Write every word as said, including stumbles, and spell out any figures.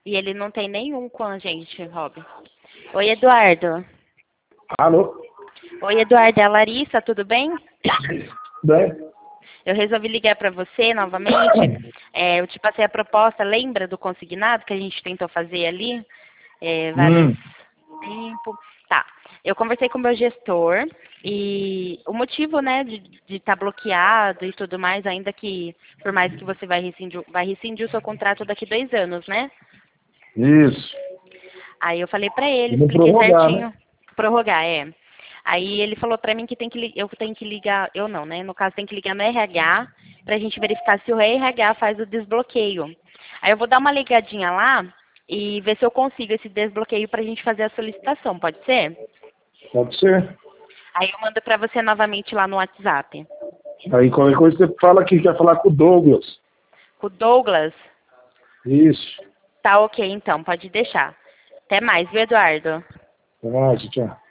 E ele não tem nenhum com a gente, Rob. Oi, Eduardo. Alô? Oi, Eduardo. É a Larissa, tudo bem? Bem? Eu resolvi ligar para você novamente. É, eu te passei a proposta, lembra do consignado que a gente tentou fazer ali? É, vários Hum. tempo. Tá. Eu conversei com o meu gestor e o motivo, né, de estar bloqueado e tudo mais, ainda que, por mais que você vai rescindir, vai rescindir o seu contrato daqui dois anos, né? Isso. Aí eu falei pra ele, Vamos expliquei prorrogar, né? certinho. Prorrogar, é. Aí ele falou pra mim que tem que li- eu tenho que ligar, eu não, né? No caso tem que ligar no R H pra gente verificar se o R H faz o desbloqueio. Aí eu vou dar uma ligadinha lá e ver se eu consigo esse desbloqueio pra gente fazer a solicitação, pode ser? Pode ser. Aí eu mando pra você novamente lá no WhatsApp. Aí qualquer coisa você fala que quer falar com o Douglas. O Douglas, Isso. tá ok então, pode deixar. Até mais, viu, Eduardo? Até mais, tchau.